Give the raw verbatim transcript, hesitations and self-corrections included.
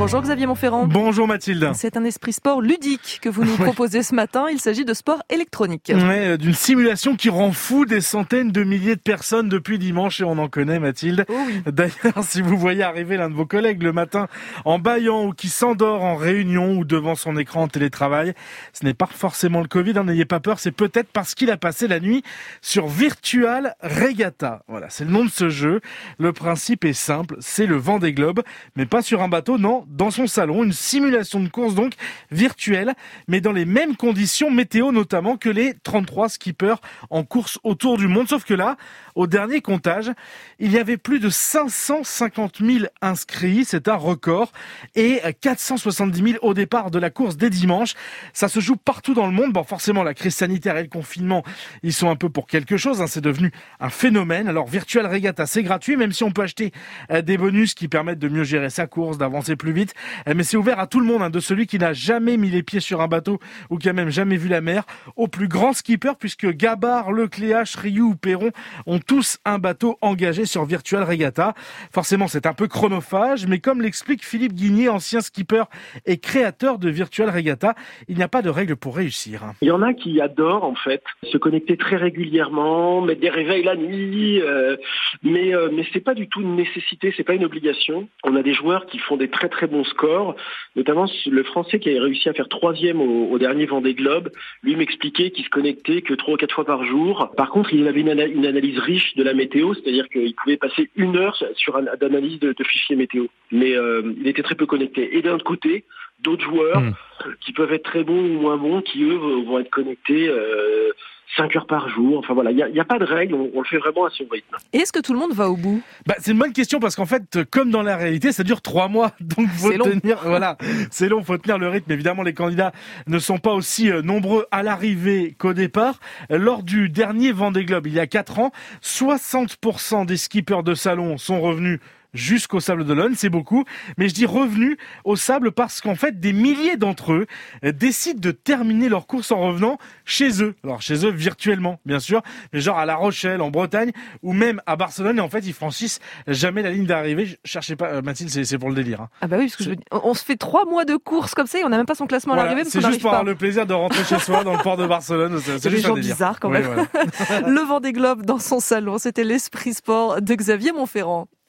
Bonjour Xavier Montferrand. Bonjour Mathilde. C'est un esprit sport ludique que vous nous proposez ce matin. Il s'agit de sport électronique. Ouais, d'une simulation qui rend fou des centaines de milliers de personnes depuis dimanche, et on en connaît Mathilde. Oh oui. D'ailleurs, si vous voyez arriver l'un de vos collègues le matin en bâillant ou qui s'endort en réunion ou devant son écran en télétravail, ce n'est pas forcément le Covid, hein, n'ayez pas peur, c'est peut-être parce qu'il a passé la nuit sur Virtual Regatta. Voilà, c'est le nom de ce jeu. Le principe est simple, c'est le Vendée Globe, mais pas sur un bateau, non, dans son salon, une simulation de course donc virtuelle, mais dans les mêmes conditions météo notamment que les trente-trois skippers en course autour du monde. Sauf que là, au dernier comptage, il y avait plus de cinq cent cinquante mille inscrits, c'est un record, et quatre cent soixante-dix mille au départ de la course dès dimanche. Ça se joue partout dans le monde. Bon, forcément, la crise sanitaire et le confinement, ils sont un peu pour quelque chose, hein, c'est devenu un phénomène. Alors, Virtual Regatta, c'est gratuit, même si on peut acheter euh, des bonus qui permettent de mieux gérer sa course, d'avancer plus vite. Euh, mais c'est ouvert à tout le monde, hein, de celui qui n'a jamais mis les pieds sur un bateau ou qui a même jamais vu la mer, au plus grand skipper, puisque Gabard, Lecléache, Rioux ou Perron ont tous un bateau engagé sur Virtual Regatta. Forcément, c'est un peu chronophage, mais comme l'explique Philippe Guigné, ancien skipper et créateur de Virtual Regatta, il n'y a pas de règle pour réussir. Il y en a qui adorent en fait se connecter très régulièrement, mettre des réveils la nuit, euh, mais euh, mais c'est pas du tout une nécessité, c'est pas une obligation. On a des joueurs qui font des très très bons scores, notamment le Français qui a réussi à faire troisième au, au dernier Vendée Globe. Lui m'expliquait qu'il se connectait que trois ou quatre fois par jour. Par contre, il avait une, ana- une analyse riche de la météo, c'est-à-dire qu'il pouvait passer une heure sur un d'analyse de, de fichiers météo. Mais euh, il était très peu connecté. Et d'un autre côté, d'autres joueurs mmh. qui peuvent être très bons ou moins bons, qui eux vont être connectés euh, cinq heures par jour. Enfin voilà, il n'y a, y a pas de règle, on, on le fait vraiment à son rythme. Et est-ce que tout le monde va au bout ? Bah, c'est une bonne question parce qu'en fait, comme dans la réalité, ça dure trois mois, donc faut c'est tenir. Long. Voilà, c'est long, faut tenir le rythme. Évidemment, les candidats ne sont pas aussi nombreux à l'arrivée qu'au départ. Lors du dernier Vendée Globe, il y a quatre ans, soixante pour cent des skippers de salon sont revenus jusqu'au Sable d'Olonne, c'est beaucoup, mais je dis revenus au sable parce qu'en fait des milliers d'entre eux décident de terminer leur course en revenant chez eux. Alors chez eux virtuellement bien sûr, mais genre à La Rochelle en Bretagne ou même à Barcelone, et en fait ils franchissent jamais la ligne d'arrivée. Cherchez pas, Mathilde, c'est, c'est pour le délire. Hein. Ah bah oui, parce que je veux dire, on se fait trois mois de course comme ça et on n'a même pas son classement à voilà, l'arrivée parce c'est qu'on juste pour pas. avoir le plaisir de rentrer chez soi dans le port de Barcelone. C'est, c'est des juste gens un délire. bizarres quand même. Oui, voilà. Le Vendée Globe dans son salon, c'était l'esprit sport de Xavier Montferrand.